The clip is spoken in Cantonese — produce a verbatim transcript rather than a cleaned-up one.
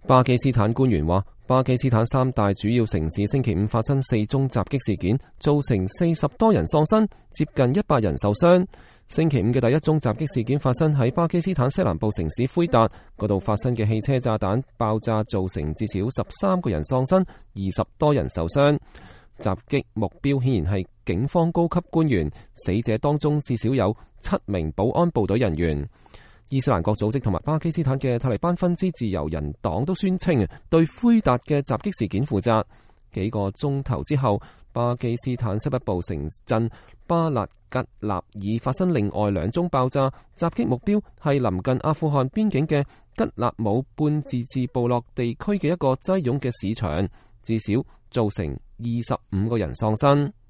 巴基斯坦官員話，巴基斯坦三大主要城市星期五發生四宗襲擊事件，造成四十多人喪生，接近一百人受傷。星期五嘅第一宗襲擊事件發生喺巴基斯坦西南部城市奎達，嗰度發生嘅汽車炸彈爆炸造成至少十三個人喪生，二十多人受傷。襲擊目標顯然係警方高級官員，死者當中至少有七名保安部隊人員。伊斯蘭國組織同埋巴基斯坦嘅塔利班分支自由人黨都宣稱對奎達嘅襲擊事件負責。幾個鐘頭之後，巴基斯坦西北部城鎮巴勒吉納爾發生另外兩宗爆炸，襲擊目標係臨近阿富汗邊境嘅吉納姆半自治部落地區嘅一個擠擁嘅市場，至少造成二十五個人喪生。